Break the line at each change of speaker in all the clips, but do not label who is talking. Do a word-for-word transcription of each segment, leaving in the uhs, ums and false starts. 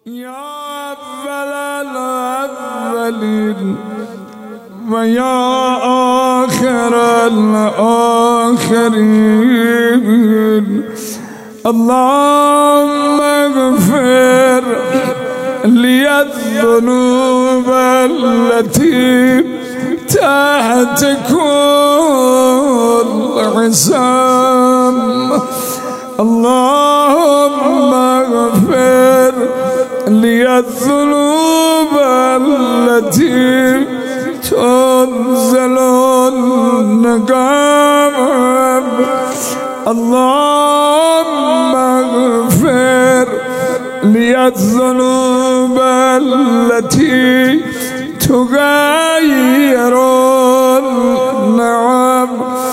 يا أول الأولين ويا آخر الآخرين، اللهم اغفر لي الذنوب التي تحت كل حساب، اللهم اغفر لي الذنوب التي تنزل النقام، اللهم اغفر لي الذنوب التي تغير النعم،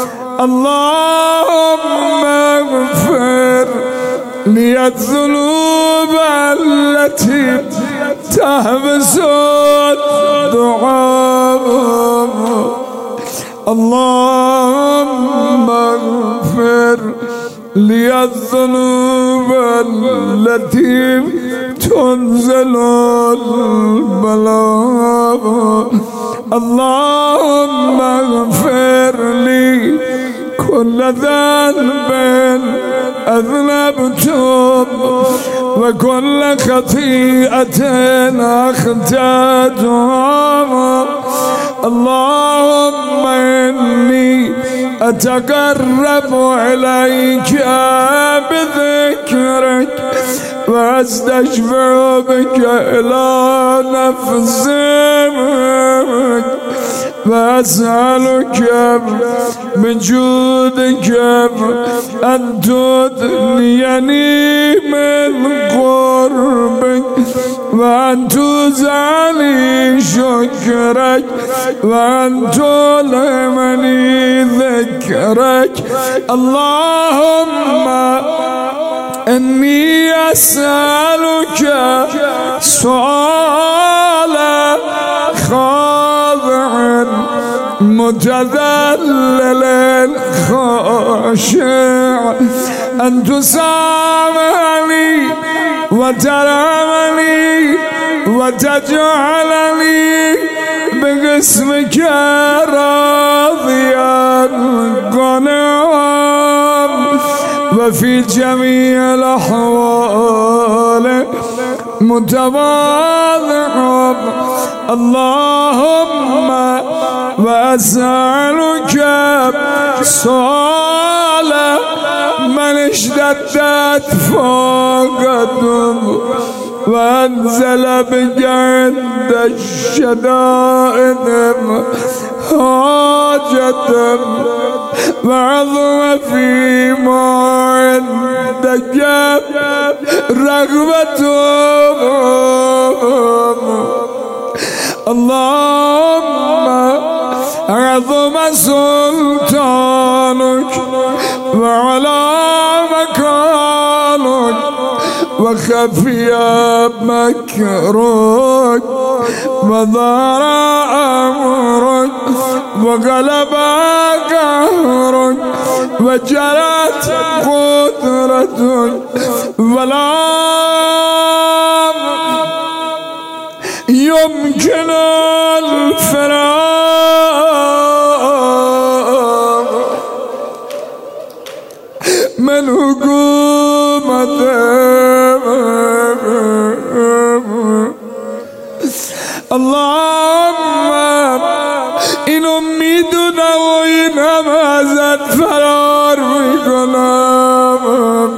اللهم اغفر لي الذنوب التي تحبس الدعاء، اللهم اغفر لي الذنوب التي تنزل البلاء، اللهم اغفر لي كل ذنب أذنبته وكل خطيئة أخطأتها، اللهم إني أتقرب إليك بذكرك وأستشفع بك إلى نفسك، وأسألك من جودك أن تدنيني من قربك وأن تزالي شكرك وأن تلهمني ذكرك، اللهم إني أسألك سؤالا خاضع متذلل خاشع أن تسامحني وترحمني وتجعلني بقسمك راضيا قنعا وفي جميع الأحوال متواضعا، اللهم وأسألك سؤال من اشتدت فاقته وأنزل بك عند الشدائد حاجة وعظم فيما عندك رغبته، اللهم عظم سلطانك وعلى مكانك وخفي مكرك وظهر أمرك وغلب قهرك وجرت قدرتك ولا يمكن الفرار من حكومتك، اللهم إن أميدنا وإن همزت فرار بكلام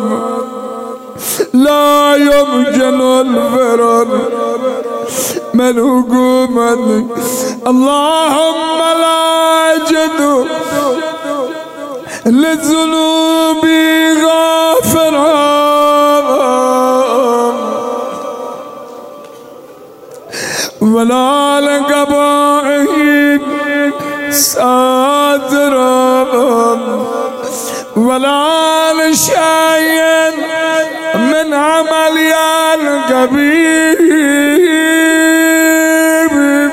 لا يمكن الفرار من حكومتك، اللهم لا أجد للذنوب غافرا ولا لقبائه ساترا ولا لشيء من عمل الكبير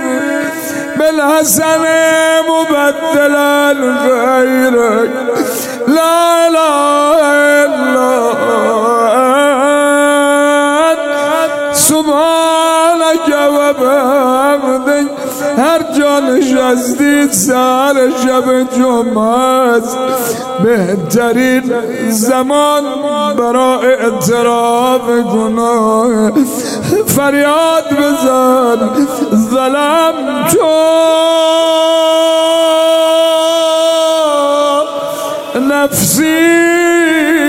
بالحسن مبدلا غيرك، لا اله الا سبحانك و بحمدک. هر جا نشستید سر شب جمعه است، بهترین زمان برای اعتراف گناه. فریاد بزن ظلم تو نفسی